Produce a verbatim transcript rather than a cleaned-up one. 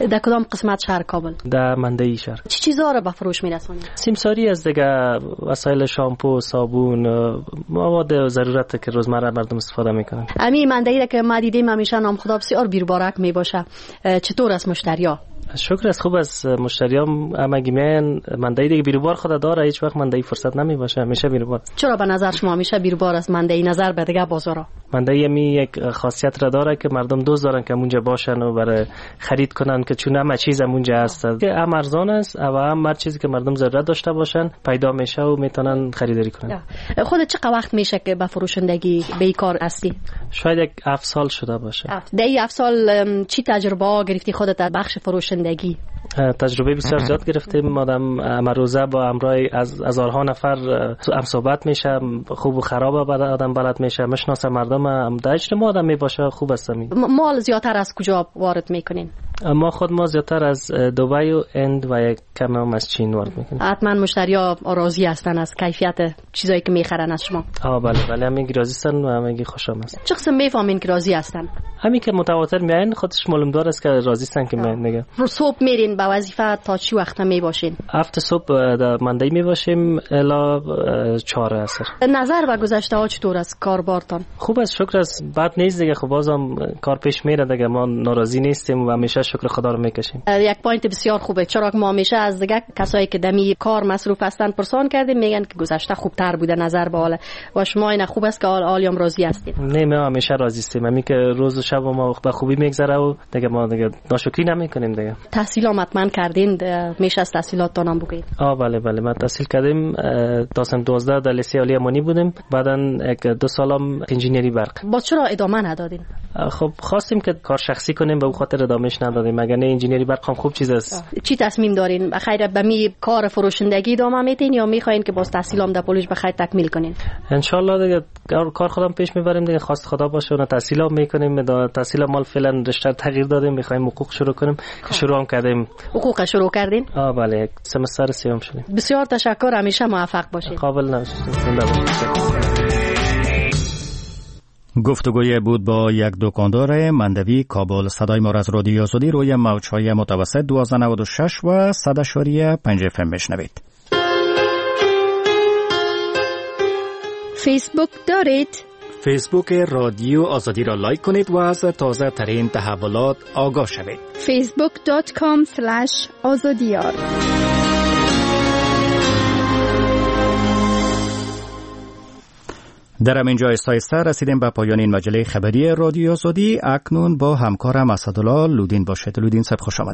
در کدام قسمت شهر کابل؟ در مندهی شهر. چه چیزا رو به فروش میرسونید؟ سیمساری از دیگه وسایل شامپو، صابون، مواد ضرورت که روزمره مردم استفاده میکنن. امی مندهی که ما دیدیم همیشه نام خدا بسیار بیربارک میباشه. چطور است مشتریا؟ شکر است، خوب است. مشتریام همگی میان. مندهی دیگه بیروبار خود داره، هیچ وقت مندهی فرصت نمیباشه، همیشه بیروبار. چرا به نظر شما همیشه بیروبار است مندهی نظر به دیگه بازارا؟ مندهی می یک خاصیت را داره که مردم دوست دارن که اونجا باشن و برای خرید کنن، که چون همه چیز اونجا هست که هم ارزان است و هم هر چیزی که مردم ضرورت داشته باشن پیدا میشه و میتونن خریداری کنن. خودت چقدر وقت میشه که به فروشندگی به این کار هستی؟ شاید یک هفت سال شده باشه. در این هفت سال چی تجربه گرفتی خودت در بخش فروشندگی؟ تجربه بسیار زیاد گرفتیم. آدم امروزه با همراه از هزارها نفر هم صحبت میشه، خوب و خراب آدم بلد میشه، میشناسه مردم، هم در اجتماع آدم میباشه، خوب است. مال زیادتر از کجا وارد میکنین؟ ما خود ما زیادتر از دبی و هند و یک کم هم از چین وارد میکنیم. حتما مشتریا راضی هستن از کیفیت چیزایی که میخرن از شما؟ آه بله بله، همگی راضی هستن و همگی خوشم است. چه قسم میفهمین که راضی هستن؟ همین که متواتر میاین خودش معلوم دار است که راضی هستن که میاین دیگه. رو صبح میرین به وظیفه تا چی وقت میباشین؟ هفت صبح در مندهی میباشیم الا چهار عصر. نظر و گذشته ها چطور است کاربارتان؟ خوب است، شکر است. بد نیست دیگه، خب بازم کار پیش میره دیگه، ما ناراضی نیستیم و همیشه شکر خدا رو میکشیم. یک پوینت بسیار خوبه، چرا که ما همیشه از دیگه کسایی که دمی کار مصروف هستن پرسان کردیم، میگن که گذشته خوبتر بوده نظر به حال و شما اینا خوب است که حالیام راضی هستید؟ نه ما همیشه راضی هستیم، همین که روز و شب ما به خوبی میگذره و دیگه ما دیگه ناشکری نمیکنیم دیگه. تحصیل حتما کردین، میشه از تحصیلاتتون هم بگید؟ آه بله بله، ما تحصیل کردیم تا سن دوازده در لیسه عالی امانی بودیم، بعدن یک دو سالم انجینری برق. با چرا ادامه ندادین؟ خب خواستیم که کار شخصی کنیم به خاطر ادامهش ندادیم، مگر نه انجینری برق هم خوب چیز است. چی تصمیم دارین بخیر به می کار فروشندگی ادامه میدین یا میخواین که باز تحصیلام در پولش بخیر تکمیل کنین؟ ان شاء الله دیگه کار خودم پیش میبریم دیگه، خواست خدا باشه و تحصیلام میکنیم. تحصیل مال فعلا رشته تغییر دادیم، میخوایم حقوق شروع کنیم که شروع هم کردیم. حقوق شروع کردین؟ آه بله، یک سمستر سیوم شدیم. بسیار تشکر، همیشه موفق باشید. قابل نباشید. گفتگوی بود با یک دکاندار مندوی کابل. صدای ما از رادیوی آزادی روی موج‌های متوسط دوازده نود و شش و صد اشاری پنج اف ام میشنوید. فیسبوک دارید؟ فیسبوک رادیو آزادی را لایک کنید و از تازه ترین تحولات آگاه شوید. فیسبوک دات کام اسلش آزادیار. در همین جا آهسته رسیدیم به پایان این مجله خبری رادیو آزادی. اکنون با همکارم اسدالله لودین باشید. لودین صاحب خوش آمدید.